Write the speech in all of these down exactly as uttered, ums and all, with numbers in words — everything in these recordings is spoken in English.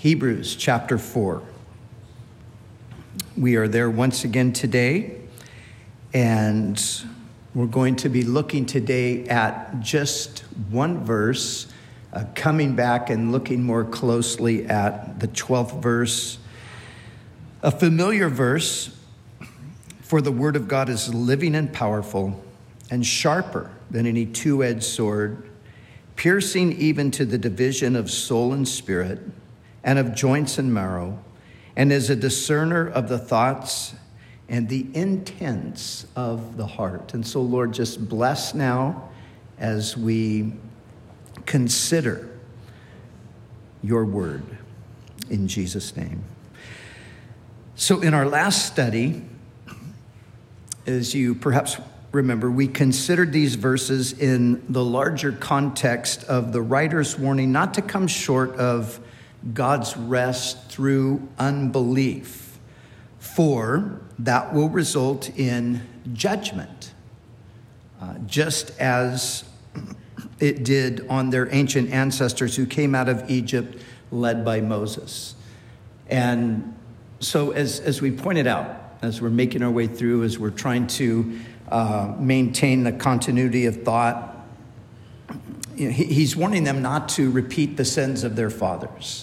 Hebrews chapter four. We are there once again today, and we're going to be looking today at just one verse, uh, coming back and looking more closely at the twelfth verse. A familiar verse, for the word of God is living and powerful and sharper than any two-edged sword, piercing even to the division of soul and spirit and of joints and marrow, and is a discerner of the thoughts and the intents of the heart. And so, Lord, just bless now as we consider your word in Jesus' name. So in our last study, as you perhaps remember, we considered these verses in the larger context of the writer's warning not to come short of God's rest through unbelief, for that will result in judgment, uh, just as it did on their ancient ancestors who came out of Egypt led by Moses. And so as, as we pointed out, as we're making our way through, as we're trying to uh, maintain the continuity of thought, you know, he, he's warning them not to repeat the sins of their fathers.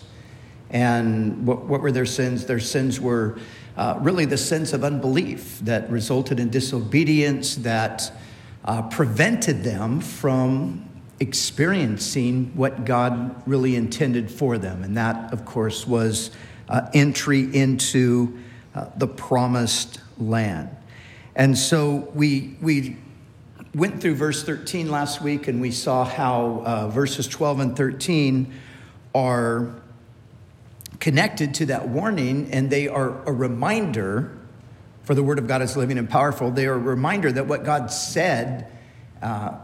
And what, what were their sins? Their sins were uh, really the sins of unbelief that resulted in disobedience, that uh, prevented them from experiencing what God really intended for them. And that, of course, was uh, entry into uh, the promised land. And so we we went through verse thirteen last week, and we saw how uh, verses twelve and thirteen are connected to that warning, and they are a reminder, for the word of God is living and powerful. They are a reminder that what God said uh,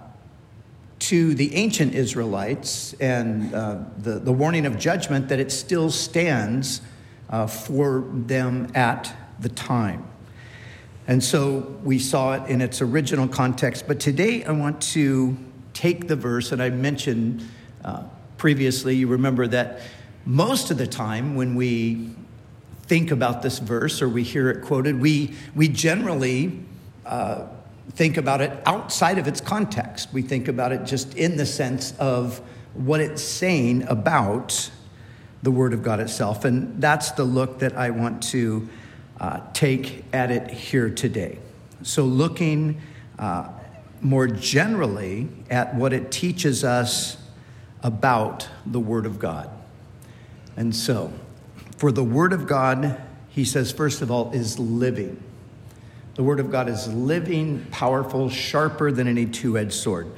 to the ancient Israelites and uh, the, the warning of judgment, that it still stands uh, for them at the time. And so we saw it in its original context. But today I want to take the verse, and I mentioned uh, previously, you remember that most of the time when we think about this verse or we hear it quoted, we we generally uh, think about it outside of its context. We think about it just in the sense of what it's saying about the Word of God itself. And that's the look that I want to uh, take at it here today. So looking uh, more generally at what it teaches us about the Word of God. And so, for the Word of God, he says, first of all, is living. The Word of God is living, powerful, sharper than any two-edged sword.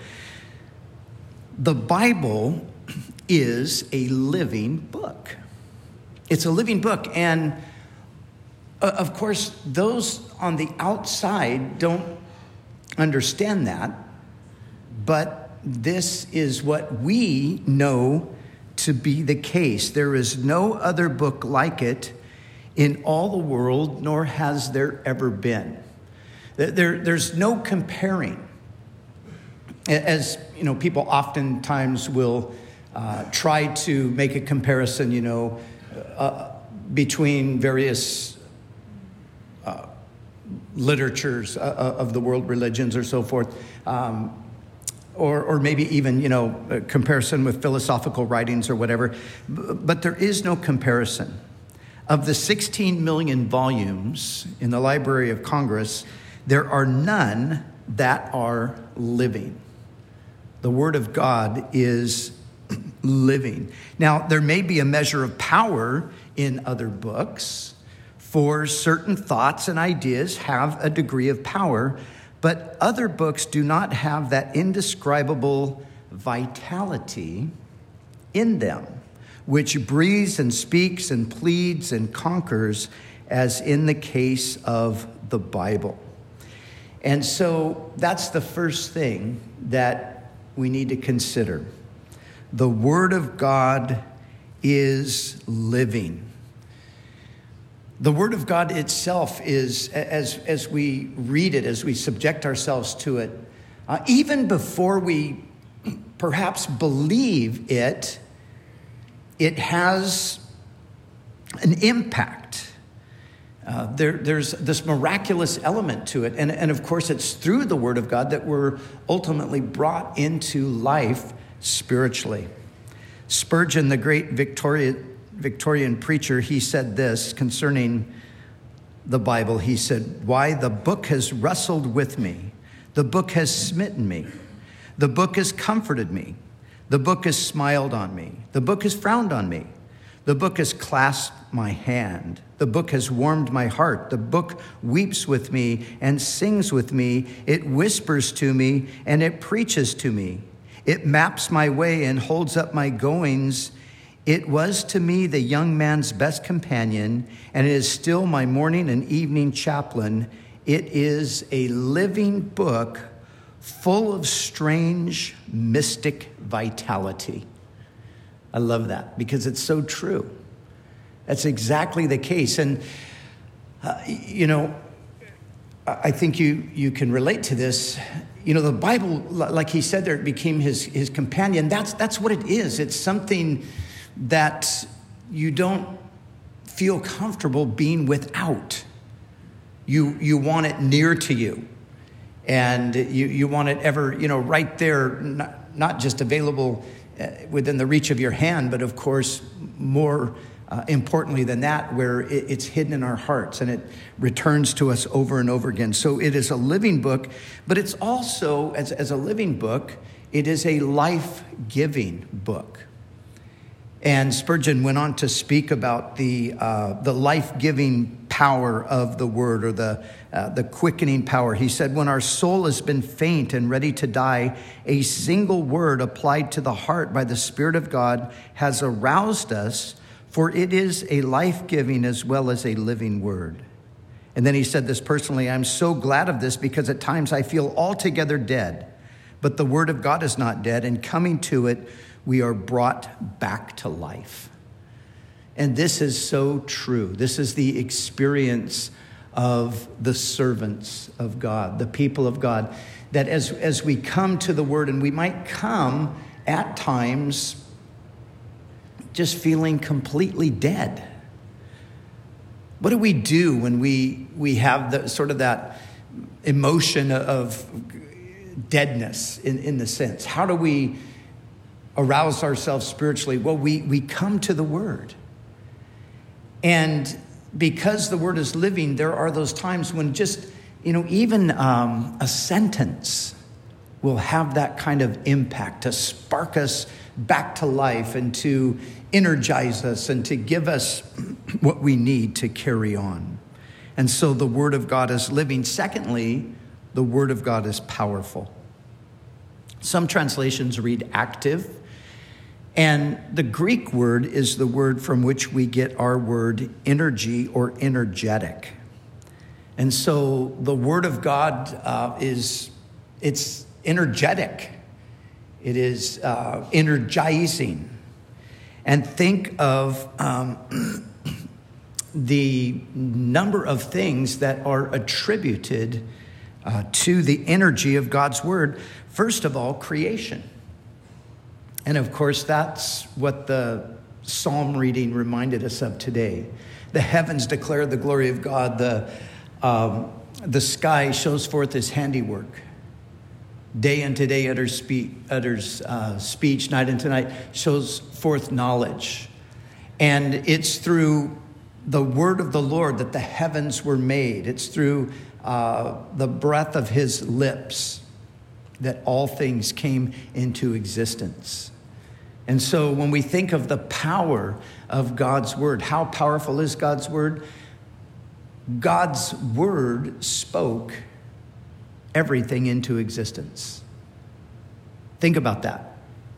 The Bible is a living book. It's a living book. And, uh, of course, those on the outside don't understand that. But this is what we know to be the case. There is no other book like it in all the world, nor has there ever been. There, there's no comparing. As you know, people oftentimes will uh, try to make a comparison, you know, uh, between various uh, literatures uh, of the world, religions, or so forth. Um, Or, or maybe even, you know, a comparison with philosophical writings or whatever. But there is no comparison. Of the sixteen million volumes in the Library of Congress, there are none that are living. The Word of God is living. Now, there may be a measure of power in other books, for certain thoughts and ideas have a degree of power, but other books do not have that indescribable vitality in them, which breathes and speaks and pleads and conquers, as in the case of the Bible. And so that's the first thing that we need to consider. The Word of God is living. The Word of God itself is, as, as we read it, as we subject ourselves to it, uh, even before we perhaps believe it, it has an impact. Uh, there, there's this miraculous element to it. And, and of course, it's through the Word of God that we're ultimately brought into life spiritually. Spurgeon, the great Victoria, Victorian preacher, he said this concerning the Bible. He said, "Why, the book has wrestled with me. The book has smitten me. The book has comforted me. The book has smiled on me. The book has frowned on me. The book has clasped my hand. The book has warmed my heart. The book weeps with me and sings with me. It whispers to me and it preaches to me. It maps my way and holds up my goings. It was to me the young man's best companion, and it is still my morning and evening chaplain. It is a living book full of strange, mystic vitality." I love that because it's so true. That's exactly the case. And, uh, you know, I think you, you can relate to this. You know, the Bible, like he said there, it became his, his companion. That's, that's what it is. It's something that you don't feel comfortable being without. You, you want it near to you. And you, you want it ever, you know, right there, not, not just available within the reach of your hand, but of course, more uh, importantly than that, where it, it's hidden in our hearts and it returns to us over and over again. So it is a living book, but it's also, as, as a living book, it is a life-giving book. And Spurgeon went on to speak about the uh, the life-giving power of the word, or the uh, the quickening power. He said, "When our soul has been faint and ready to die, a single word applied to the heart by the Spirit of God has aroused us, for it is a life-giving as well as a living word." And then he said this personally, "I'm so glad of this because at times I feel altogether dead, but the word of God is not dead, and coming to it, we are brought back to life." And this is so true. This is the experience of the servants of God, the people of God, that as, as we come to the word, and we might come at times just feeling completely dead. What do we do when we, we have the sort of that emotion of deadness in, in the sense? How do we arouse ourselves spiritually? Well, we, we come to the word. And because the word is living, there are those times when just, you know, even um, a sentence will have that kind of impact to spark us back to life and to energize us and to give us what we need to carry on. And so the word of God is living. Secondly, the word of God is powerful. Some translations read active. And the Greek word is the word from which we get our word energy or energetic. And so the word of God uh, is, it's energetic. It is uh, energizing. And think of um, the number of things that are attributed uh, to the energy of God's word. First of all, creation. And of course, that's what the psalm reading reminded us of today. The heavens declare the glory of God. The, um, the sky shows forth his handiwork. Day unto day utters, speech, utters uh, speech, night unto night shows forth knowledge. And it's through the word of the Lord that the heavens were made. It's through uh, the breath of his lips that all things came into existence. And so when we think of the power of God's word, how powerful is God's word? God's word spoke everything into existence. Think about that.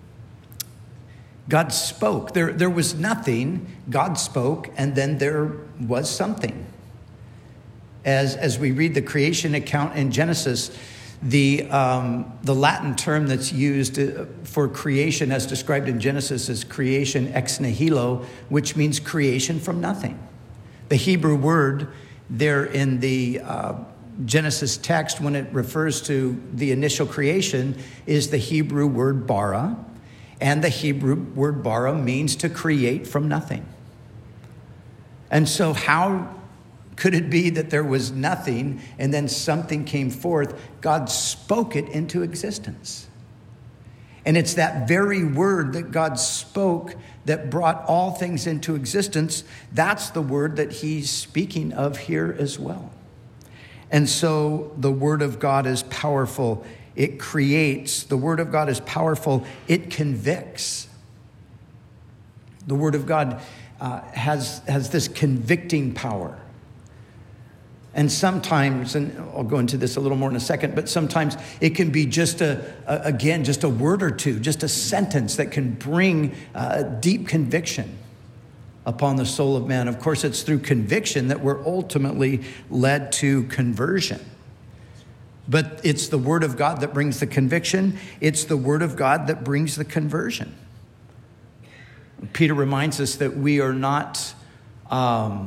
God spoke. There, there was nothing. God spoke, and then there was something. As, as we read the creation account in Genesis, The um, the Latin term that's used for creation as described in Genesis is creation ex nihilo, which means creation from nothing. The Hebrew word there in the uh, Genesis text, when it refers to the initial creation, is the Hebrew word bara. And the Hebrew word bara means to create from nothing. And so how could it be that there was nothing and then something came forth? God spoke it into existence. And it's that very word that God spoke that brought all things into existence. That's the word that he's speaking of here as well. And so the word of God is powerful. It creates. The word of God is powerful. It convicts. The word of God uh, has, has this convicting power. And sometimes, and I'll go into this a little more in a second, but sometimes it can be just a, a again, just a word or two, just a sentence that can bring uh, deep conviction upon the soul of man. Of course, it's through conviction that we're ultimately led to conversion. But it's the word of God that brings the conviction. It's the word of God that brings the conversion. Peter reminds us that we are not... Um,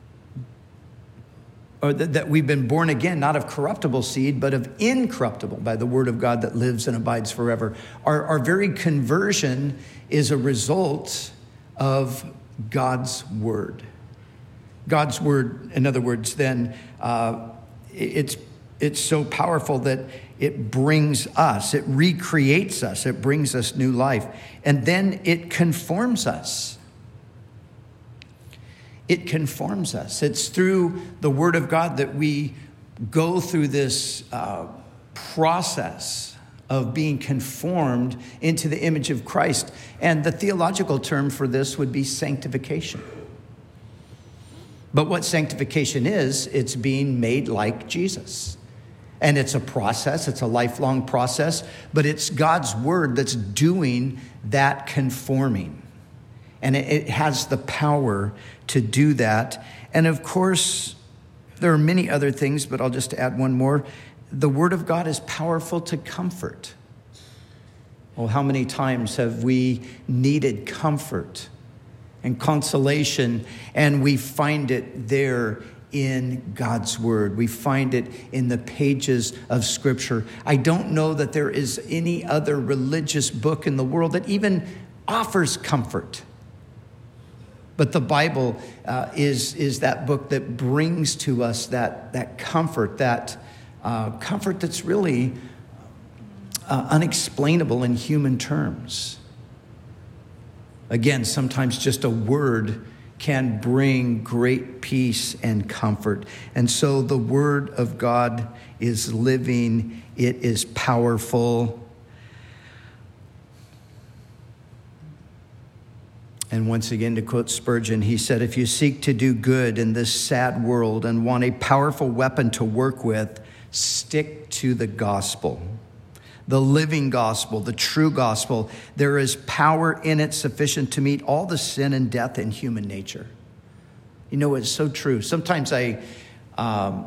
or that, that we've been born again, not of corruptible seed, but of incorruptible by the word of God that lives and abides forever. Our, our very conversion is a result of God's word. God's word, in other words, then uh, it's, it's so powerful that it brings us, it recreates us, it brings us new life, and then it conforms us. It conforms us. It's through the word of God that we go through this uh, process of being conformed into the image of Christ. And the theological term for this would be sanctification. But what sanctification is, it's being made like Jesus. And it's a process, it's a lifelong process, but it's God's word that's doing that conforming. And it has the power to do that. And of course, there are many other things, but I'll just add one more. The word of God is powerful to comfort. Well, how many times have we needed comfort and consolation, and we find it there in God's word. We find it in the pages of Scripture. I don't know that there is any other religious book in the world that even offers comfort. But the Bible uh, is, is that book that brings to us that, that comfort, that uh, comfort that's really uh, unexplainable in human terms. Again, sometimes just a word can bring great peace and comfort. And so the word of God is living, it is powerful. And once again, to quote Spurgeon, he said, if you seek to do good in this sad world and want a powerful weapon to work with, stick to the gospel, the living gospel, the true gospel. There is power in it sufficient to meet all the sin and death in human nature. You know, it's so true. Sometimes I, um,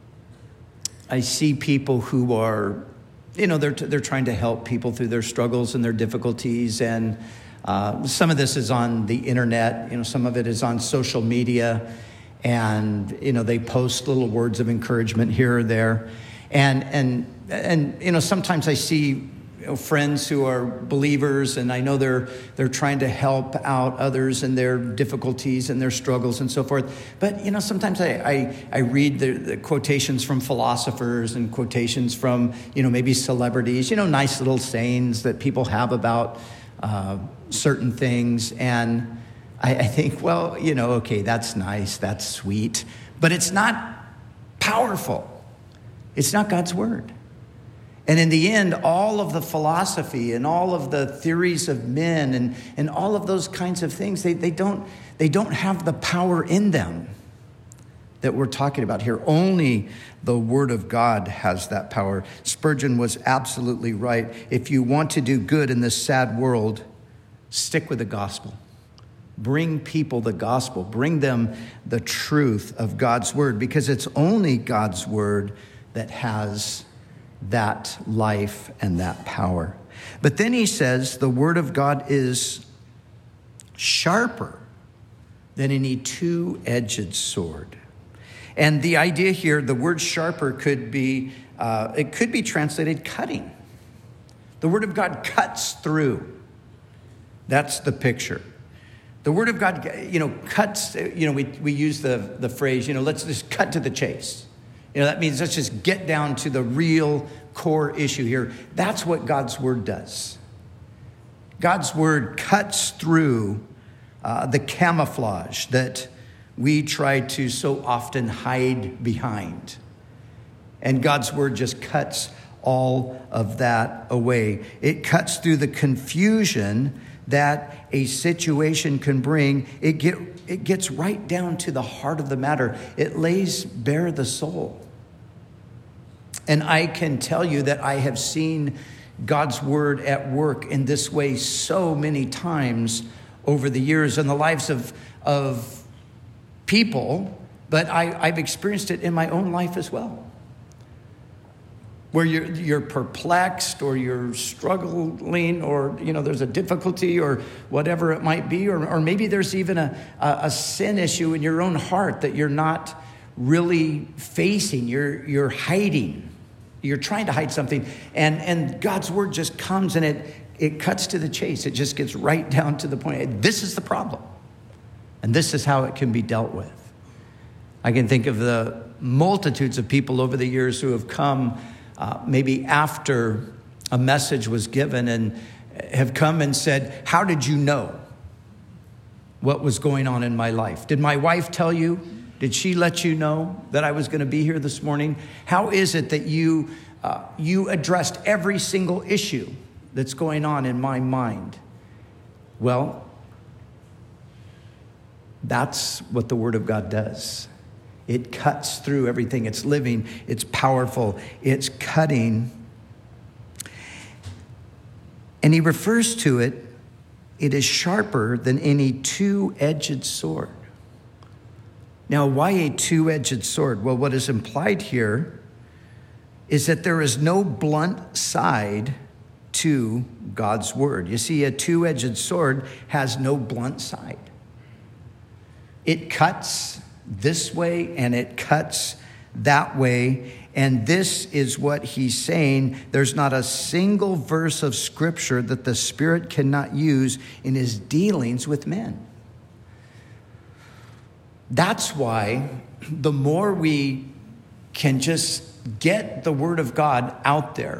I see people who are, you know, they're, they're trying to help people through their struggles and their difficulties, and Uh, some of this is on the internet, you know, some of it is on social media, and, you know, they post little words of encouragement here or there. And, and, and you know, sometimes I see, you know, friends who are believers, and I know they're, they're trying to help out others in their difficulties and their struggles and so forth. But, you know, sometimes I, I, I read the, the quotations from philosophers and quotations from, you know, maybe celebrities, you know, nice little sayings that people have about Uh, certain things, and I, I think, well, you know, okay, that's nice, that's sweet, but it's not powerful. It's not God's word. And in the end, all of the philosophy and all of the theories of men and, and all of those kinds of things, they, they don't they don't have the power in them that we're talking about here. Only the word of God has that power. Spurgeon was absolutely right. If you want to do good in this sad world, stick with the gospel. Bring people the gospel. Bring them the truth of God's word, because it's only God's word that has that life and that power. But then he says the word of God is sharper than any two-edged sword. And the idea here, the word sharper could be, uh, it could be translated cutting. The word of God cuts through. That's the picture. The Word of God, you know, cuts, you know, we, we use the, the phrase, you know, let's just cut to the chase. You know, that means let's just get down to the real core issue here. That's what God's Word does. God's Word cuts through uh, the camouflage that we try to so often hide behind. And God's Word just cuts all of that away. It cuts through the confusion that a situation can bring. It get it gets right down to the heart of the matter. It lays bare the soul. And I can tell you that I have seen God's Word at work in this way so many times over the years in the lives of, of people, but I, I've experienced it in my own life as well. Where you're, you're perplexed or you're struggling or, you know, there's a difficulty or whatever it might be, or, or maybe there's even a, a, a sin issue in your own heart that you're not really facing, you're, you're hiding. You're trying to hide something, and, and God's Word just comes and it, it cuts to the chase. It just gets right down to the point. This is the problem, and this is how it can be dealt with. I can think of the multitudes of people over the years who have come uh, maybe after a message was given and have come and said, how did you know what was going on in my life? Did my wife tell you? Did she let you know that I was going to be here this morning? How is it that you uh, you addressed every single issue that's going on in my mind? Well, that's what the Word of God does. It cuts through everything. It's living. It's powerful. It's cutting. And he refers to it, it is sharper than any two-edged sword. Now, why a two-edged sword? Well, what is implied here is that there is no blunt side to God's Word. You see, a two-edged sword has no blunt side. It cuts this way and it cuts that way. And this is what he's saying. There's not a single verse of Scripture that the Spirit cannot use in his dealings with men. That's why the more we can just get the Word of God out there,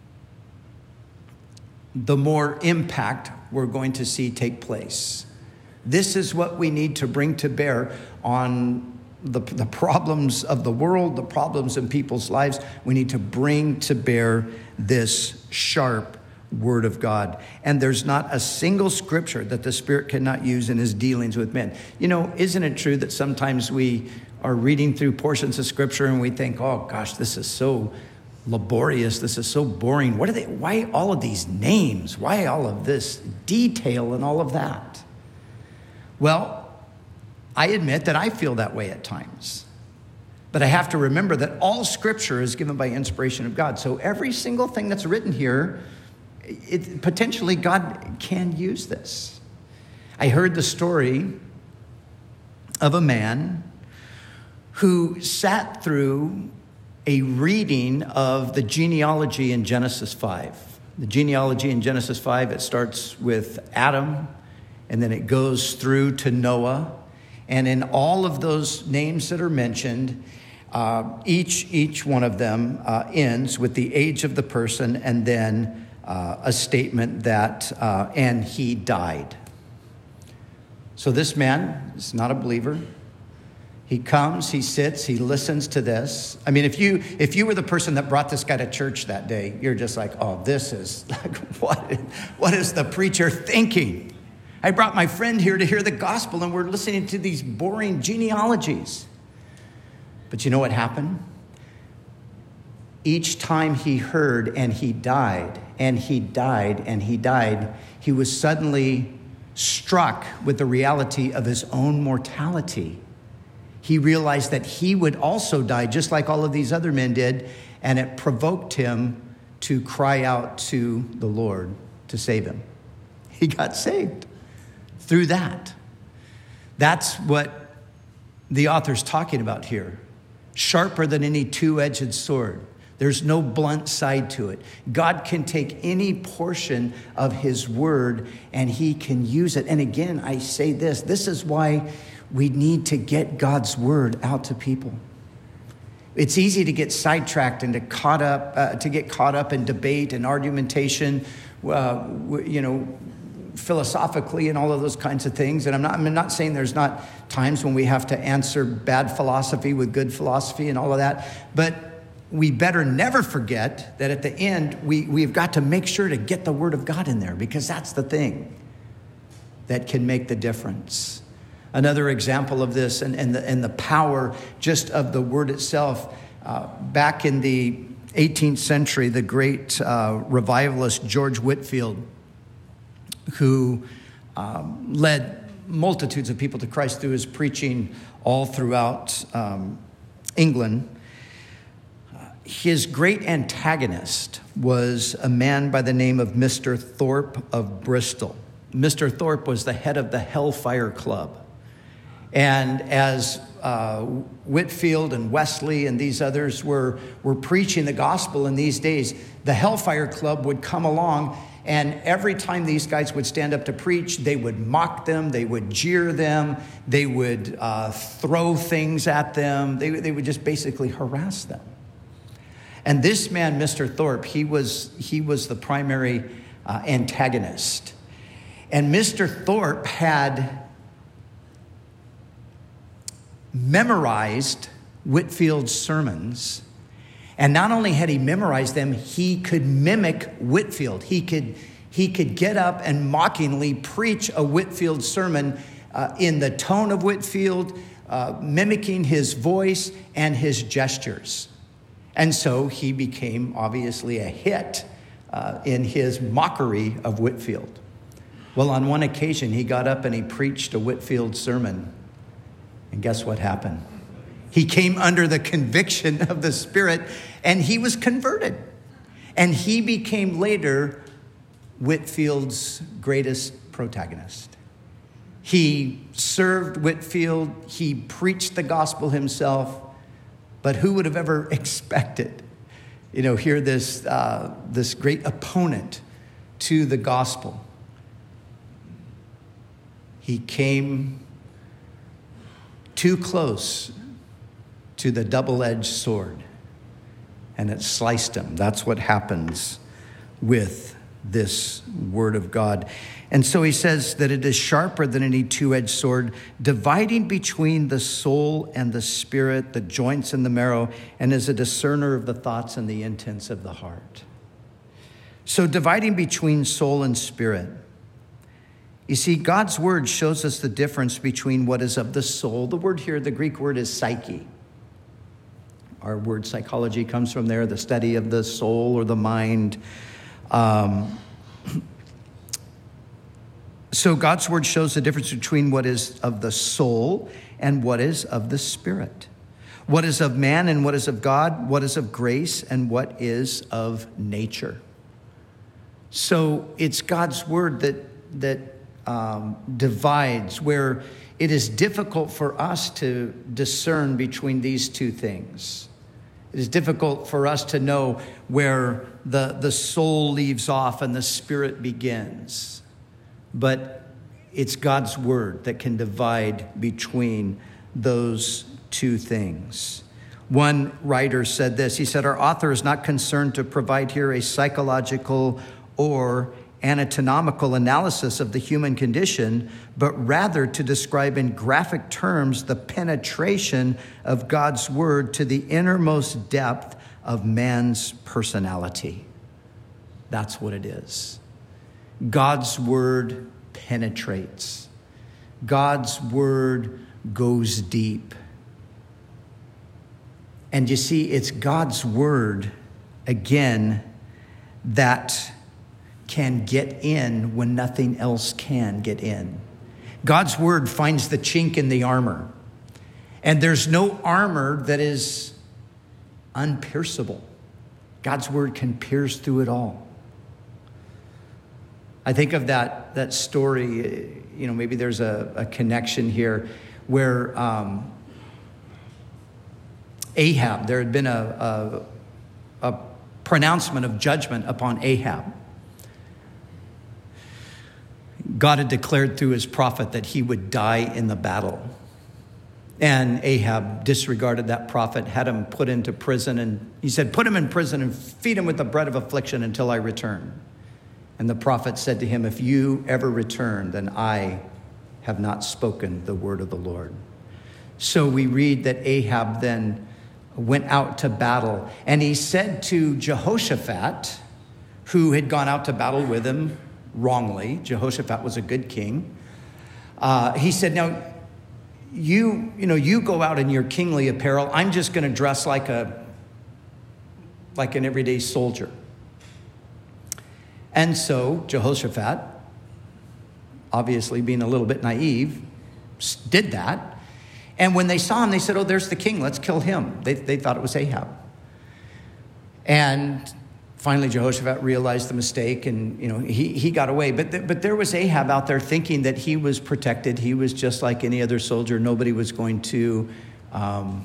the more impact we're going to see take place. This is what we need to bring to bear on the, the problems of the world, the problems in people's lives. We need to bring to bear this sharp Word of God. And there's not a single Scripture that the Spirit cannot use in his dealings with men. You know, isn't it true that sometimes we are reading through portions of Scripture and we think, oh gosh, this is so laborious, this is so boring. What are they, why all of these names? Why all of this detail and all of that? Well, I admit that I feel that way at times. But I have to remember that all Scripture is given by inspiration of God. So every single thing that's written here, It, potentially God can use this. I heard the story of a man who sat through a reading of the genealogy in Genesis five. The genealogy in Genesis five, it starts with Adam, and then it goes through to Noah. And in all of those names that are mentioned, uh, each, each one of them uh, ends with the age of the person and then Uh, a statement that, uh, and he died. So this man is not a believer. He comes, he sits, he listens to this. I mean, if you if you were the person that brought this guy to church that day, you're just like, oh, this is, like, what, what is the preacher thinking? I brought my friend here to hear the gospel, and we're listening to these boring genealogies. But you know what happened? Each time he heard and he died, and he died, and he died, he was suddenly struck with the reality of his own mortality. He realized that he would also die, just like all of these other men did, and it provoked him to cry out to the Lord to save him. He got saved through that. That's what the author's talking about here. Sharper than any two-edged sword. There's no blunt side to it. God can take any portion of his word and he can use it. And again, I say this, this is why we need to get God's word out to people. It's easy to get sidetracked and to caught up, uh, to get caught up in debate and argumentation, uh, you know, philosophically and all of those kinds of things. And I'm not, I'm not saying there's not times when we have to answer bad philosophy with good philosophy and all of that, but we better never forget that at the end, we, we've got to make sure to get the word of God in there, because that's the thing that can make the difference. Another example of this and, and, the, and the power just of the word itself, uh, back in the eighteenth century, the great uh, revivalist George Whitefield, who um, led multitudes of people to Christ through his preaching all throughout um, England. His great antagonist was a man by the name of Mister Thorpe of Bristol. Mister Thorpe was the head of the Hellfire Club. And as uh, Whitefield and Wesley and these others were, were preaching the gospel in these days, the Hellfire Club would come along, and every time these guys would stand up to preach, they would mock them, they would jeer them, they would uh, throw things at them, they, they would just basically harass them. And this man, Mister Thorpe, he was, he was the primary uh, antagonist. And Mister Thorpe had memorized Whitefield's sermons. And not only had he memorized them, he could mimic Whitefield. He could, he could get up and mockingly preach a Whitefield sermon uh, in the tone of Whitefield, uh, mimicking his voice and his gestures. And so he became obviously a hit uh, in his mockery of Whitefield. Well, on one occasion, he got up and he preached a Whitefield sermon. And guess what happened? He came under the conviction of the Spirit and he was converted. And he became later Whitefield's greatest protagonist. He served Whitefield. He preached the gospel himself. But who would have ever expected, you know, hear this, uh, this great opponent to the gospel? He came too close to the double-edged sword, and it sliced him. That's what happens with this word of God. And so he says that it is sharper than any two-edged sword, dividing between the soul and the spirit, the joints and the marrow, and is a discerner of the thoughts and the intents of the heart. So dividing between soul and spirit. You see, God's word shows us the difference between what is of the soul. The word here, the Greek word is psyche. Our word psychology comes from there, the study of the soul or the mind. Um, so God's word shows the difference between what is of the soul and what is of the spirit. What is of man and what is of God, what is of grace and what is of nature. So it's God's word that, that um, divides, where it is difficult for us to discern between these two things. It is difficult for us to know where the, the soul leaves off and the spirit begins. But it's God's word that can divide between those two things. One writer said this. He said, our author is not concerned to provide here a psychological or anatomical analysis of the human condition, but rather to describe in graphic terms the penetration of God's word to the innermost depth of man's personality. That's what it is. God's word penetrates. God's word goes deep. And you see, it's God's word, again, that can get in when nothing else can get in. God's word finds the chink in the armor. And there's no armor that is unpierceable. God's word can pierce through it all. I think of that, that story, you know, maybe there's a, a connection here where um, Ahab, there had been a, a, a pronouncement of judgment upon Ahab. God had declared through his prophet that he would die in the battle. And Ahab disregarded that prophet, had him put into prison, and he said, put him in prison and feed him with the bread of affliction until I return. And the prophet said to him, if you ever return, then I have not spoken the word of the Lord. So we read that Ahab then went out to battle, and he said to Jehoshaphat, who had gone out to battle with him wrongly. Jehoshaphat was a good king. Uh, he said, now, you, you know, you go out in your kingly apparel. I'm just going to dress like a, like an everyday soldier. And so Jehoshaphat, obviously being a little bit naive, did that. And when they saw him, they said, oh, there's the king. Let's kill him. They, they thought it was Ahab. And finally, Jehoshaphat realized the mistake, and you know he, he got away. But, th- but there was Ahab out there thinking that he was protected. He was just like any other soldier. Nobody was going to um,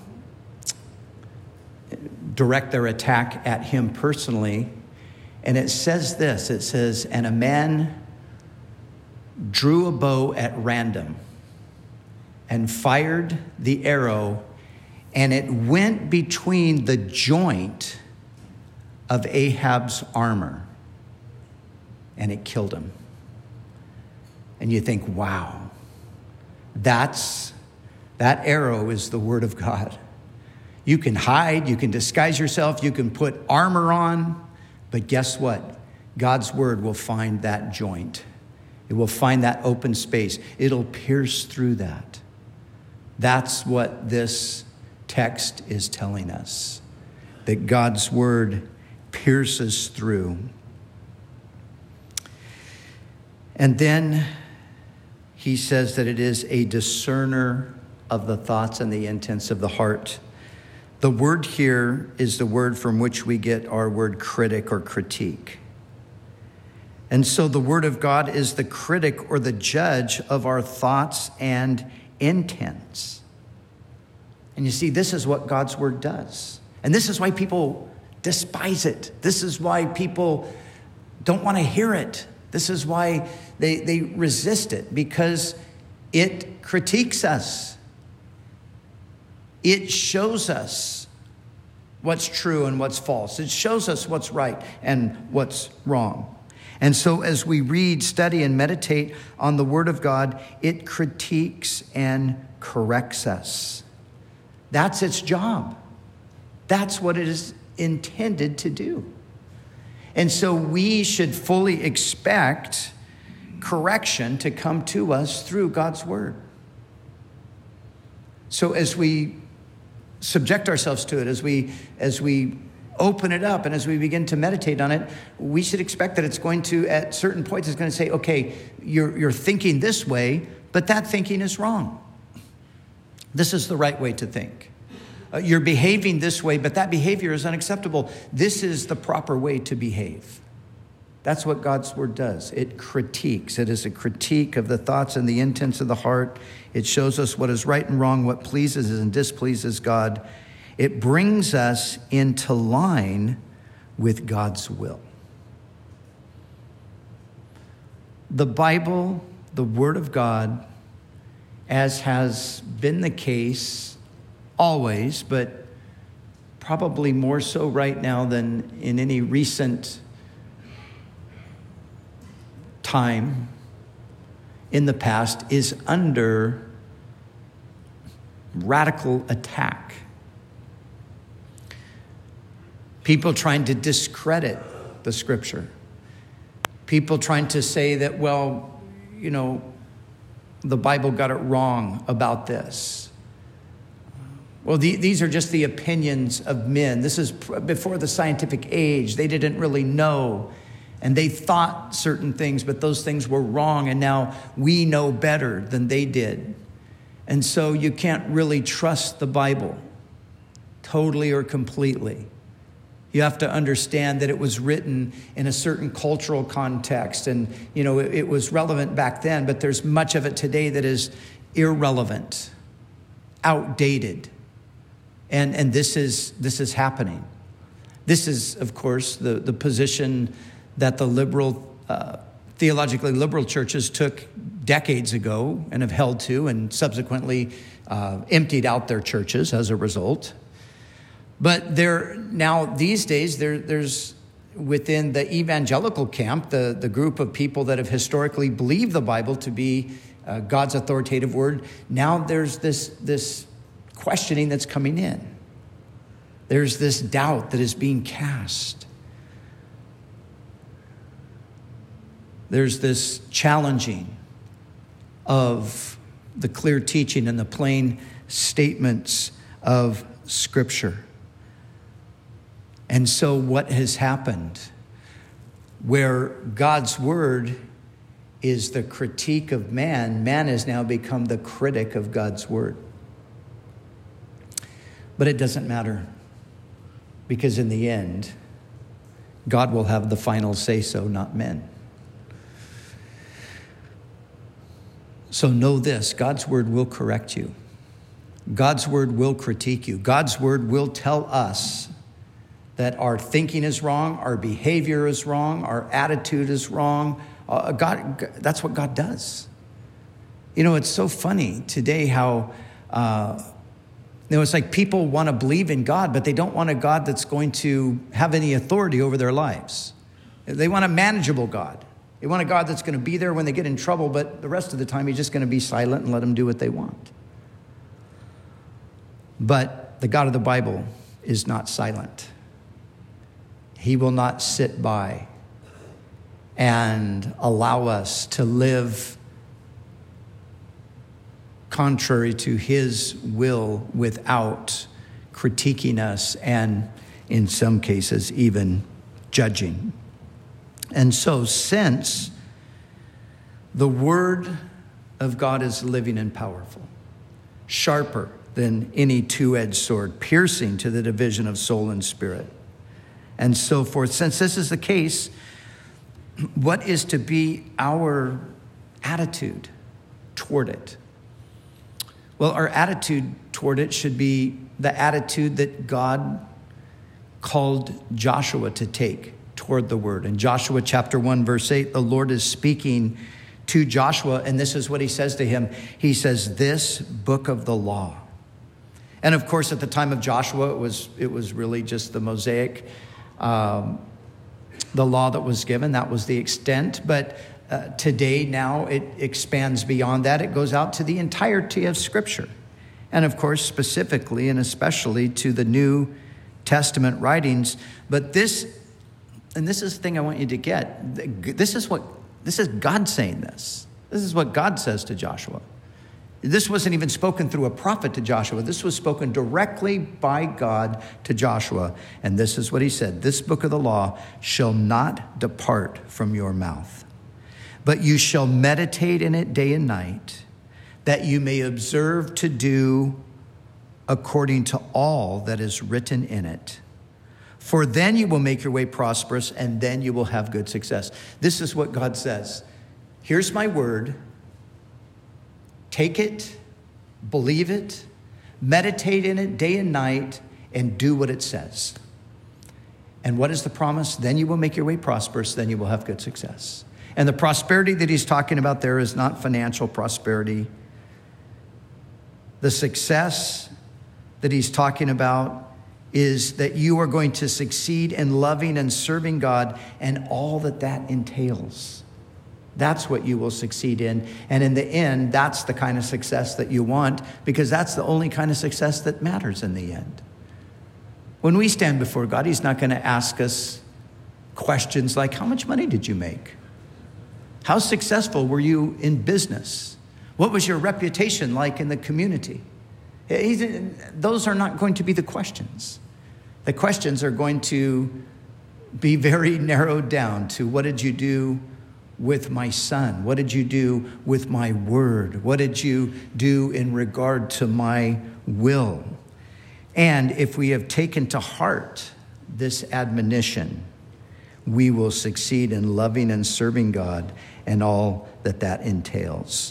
direct their attack at him personally. And it says this, it says, and a man drew a bow at random and fired the arrow, and it went between the joint of Ahab's armor, and it killed him. And you think, wow, that's, that arrow is the word of God. You can hide, you can disguise yourself, you can put armor on, but guess what? God's word will find that joint. It will find that open space. It'll pierce through that. That's what this text is telling us, that God's word pierces through. And then he says that it is a discerner of the thoughts and the intents of the heart. The word here is the word from which we get our word critic or critique. And so the word of God is the critic or the judge of our thoughts and intents. And you see, this is what God's word does. And this is why people despise it. This is why people don't want to hear it. This is why they, they resist it, because it critiques us. It shows us what's true and what's false. It shows us what's right and what's wrong. And so as we read, study, and meditate on the word of God, it critiques and corrects us. That's its job. That's what it is intended to do. And so we should fully expect correction to come to us through God's word. So as we subject ourselves to it, as we as we open it up, and as we begin to meditate on it, we should expect that it's going to, at certain points, it's going to say, okay, you're you're thinking this way, but that thinking is wrong. This is the right way to think. Uh, you're behaving this way, but that behavior is unacceptable. This is the proper way to behave. That's what God's word does. It critiques. It is a critique of the thoughts and the intents of the heart. It shows us what is right and wrong, what pleases and displeases God. It brings us into line with God's will. The Bible, the Word of God, as has been the case always, but probably more so right now than in any recent time in the past, is under radical attack. People trying to discredit the scripture. People trying to say that, well, you know, the Bible got it wrong about this. Well, the, these are just the opinions of men. This is before the scientific age. They didn't really know. And they thought certain things, but those things were wrong. And now we know better than they did. And so you can't really trust the Bible totally or completely. You have to understand that it was written in a certain cultural context. And, you know, it, it was relevant back then, but there's much of it today that is irrelevant, outdated. And, and this is, this is happening. This is, of course, the, the position that the liberal, uh, theologically liberal churches took decades ago and have held to, and subsequently uh, emptied out their churches as a result. But there now these days there, there's within the evangelical camp, the, the group of people that have historically believed the Bible to be uh, God's authoritative word. Now there's this this questioning that's coming in. There's this doubt that is being cast. There's this challenging of the clear teaching and the plain statements of Scripture. And so what has happened, where God's word is the critique of man, man has now become the critic of God's word. But it doesn't matter, because in the end, God will have the final say-so, not men. So know this, God's word will correct you. God's word will critique you. God's word will tell us that our thinking is wrong, our behavior is wrong, our attitude is wrong. Uh, God, that's what God does. You know, it's so funny today how, uh, you know, it's like people want to believe in God, but they don't want a God that's going to have any authority over their lives. They want a manageable God. They want a God that's going to be there when they get in trouble, but the rest of the time he's just going to be silent and let them do what they want. But the God of the Bible is not silent. He will not sit by and allow us to live contrary to his will without critiquing us and, in some cases, even judging. And so, since the word of God is living and powerful, sharper than any two-edged sword, piercing to the division of soul and spirit, and so forth. Since this is the case, what is to be our attitude toward it? Well, our attitude toward it should be the attitude that God called Joshua to take toward the word. In Joshua chapter one, verse eight, the Lord is speaking to Joshua, and this is what he says to him. He says, this book of the law. And of course, at the time of Joshua, it was, it was really just the Mosaic Um, the law that was given. That was the extent. But uh, today, now, it expands beyond that. It goes out to the entirety of Scripture. And of course, specifically and especially to the New Testament writings. But this, and this is the thing I want you to get. This is what, this is God saying this. This is what God says to Joshua. This wasn't even spoken through a prophet to Joshua. This was spoken directly by God to Joshua. And this is what he said. This book of the law shall not depart from your mouth, but you shall meditate in it day and night, that you may observe to do according to all that is written in it. For then you will make your way prosperous, and then you will have good success. This is what God says. Here's my word. Take it, believe it, meditate in it day and night, and do what it says. And what is the promise? Then you will make your way prosperous, then you will have good success. And the prosperity that he's talking about there is not financial prosperity. The success that he's talking about is that you are going to succeed in loving and serving God and all that that entails. That's what you will succeed in. And in the end, that's the kind of success that you want, because that's the only kind of success that matters in the end. When we stand before God, he's not going to ask us questions like, how much money did you make? How successful were you in business? What was your reputation like in the community? He's, those are not going to be the questions. The questions are going to be very narrowed down to, what did you do with my son? What did you do with my word? What did you do in regard to my will? And if we have taken to heart this admonition, we will succeed in loving and serving God and all that that entails.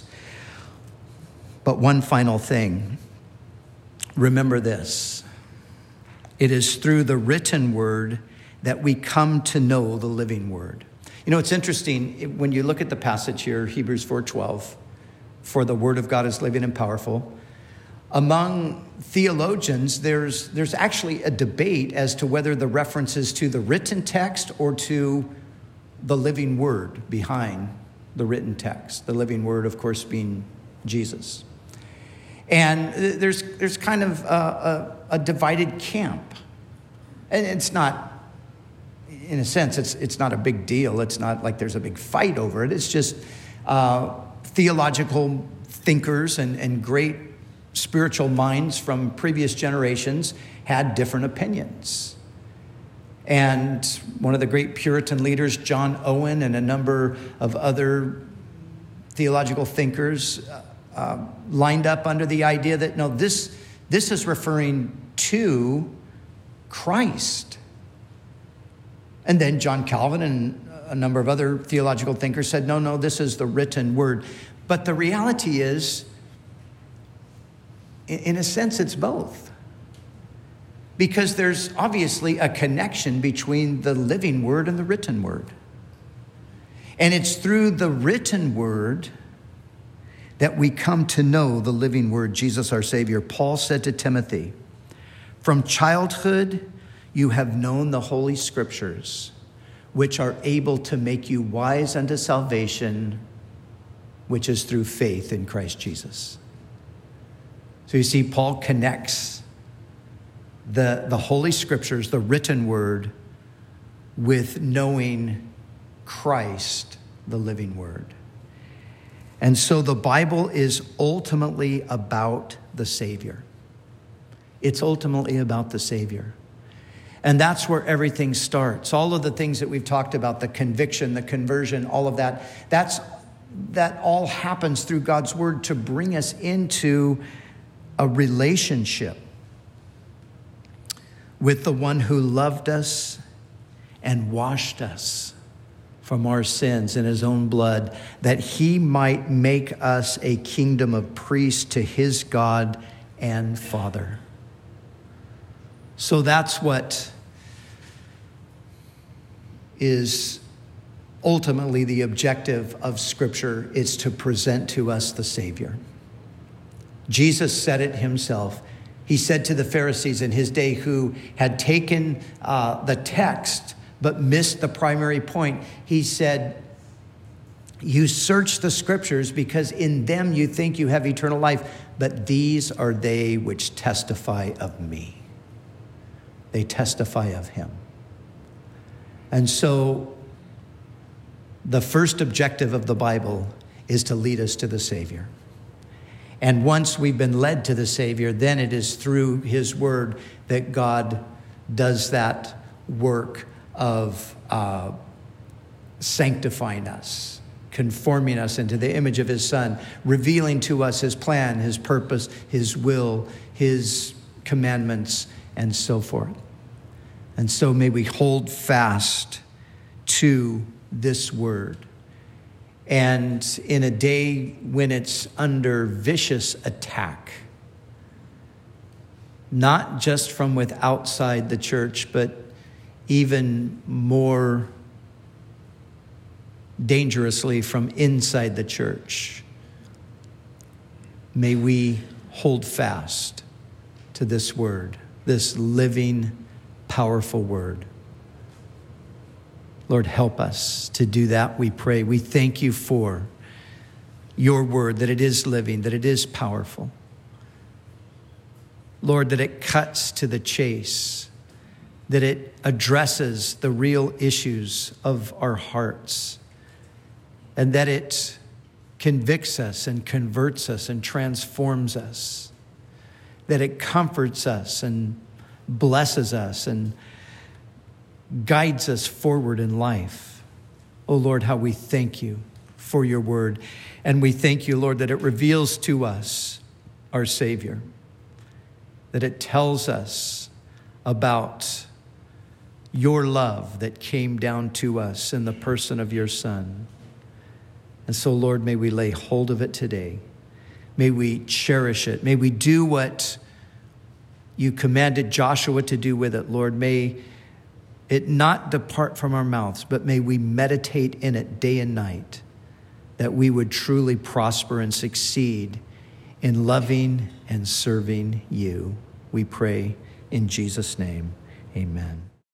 But one final thing, remember this. It is through the written word that we come to know the living word. You know, it's interesting when you look at the passage here, Hebrews four twelve, for the word of God is living and powerful. Among theologians, there's, there's actually a debate as to whether the reference is to the written text or to the living word behind the written text. The living word, of course, being Jesus. And there's, there's kind of a, a, a divided camp. And it's not, in a sense, it's, it's not a big deal. It's not like there's a big fight over it. It's just uh, theological thinkers and, and great spiritual minds from previous generations had different opinions. And one of the great Puritan leaders, John Owen, and a number of other theological thinkers uh, lined up under the idea that, no, this, this is referring to Christ. And then John Calvin and a number of other theological thinkers said, no, no, this is the written word. But the reality is, in a sense, it's both. Because there's obviously a connection between the living word and the written word. And it's through the written word that we come to know the living word, Jesus our Savior. Paul said to Timothy, from childhood you have known the Holy Scriptures, which are able to make you wise unto salvation, which is through faith in Christ Jesus. So you see, Paul connects the, the Holy Scriptures, the written word, with knowing Christ, the living word. And so the Bible is ultimately about the Savior. It's ultimately about the Savior. And that's where everything starts. All of the things that we've talked about, the conviction, the conversion, all of that, that's, that all happens through God's word to bring us into a relationship with the one who loved us and washed us from our sins in his own blood, that he might make us a kingdom of priests to his God and Father. So that's what is ultimately the objective of Scripture, is to present to us the Savior. Jesus said it himself. He said to the Pharisees in his day who had taken uh, the text but missed the primary point, he said, you search the Scriptures because in them you think you have eternal life, but these are they which testify of me. They testify of him. And so the first objective of the Bible is to lead us to the Savior. And once we've been led to the Savior, then it is through his word that God does that work of uh, sanctifying us, conforming us into the image of his Son, revealing to us his plan, his purpose, his will, his commandments, and so forth. And so may we hold fast to this word. And in a day when it's under vicious attack, not just from with outside the church, but even more dangerously from inside the church, may we hold fast to this word, this living, powerful word. Lord, help us to do that, we pray. We thank you for your word, that it is living, that it is powerful. Lord, that it cuts to the chase, that it addresses the real issues of our hearts, and that it convicts us and converts us and transforms us, that it comforts us and blesses us and guides us forward in life. Oh Lord, how we thank you for your word. And we thank you, Lord, that it reveals to us our Savior, that it tells us about your love that came down to us in the person of your Son. And so, Lord, may we lay hold of it today. May we cherish it. May we do what you commanded Joshua to do with it, Lord, may it not depart from our mouths, but may we meditate in it day and night, that we would truly prosper and succeed in loving and serving you. We pray in Jesus' name, amen.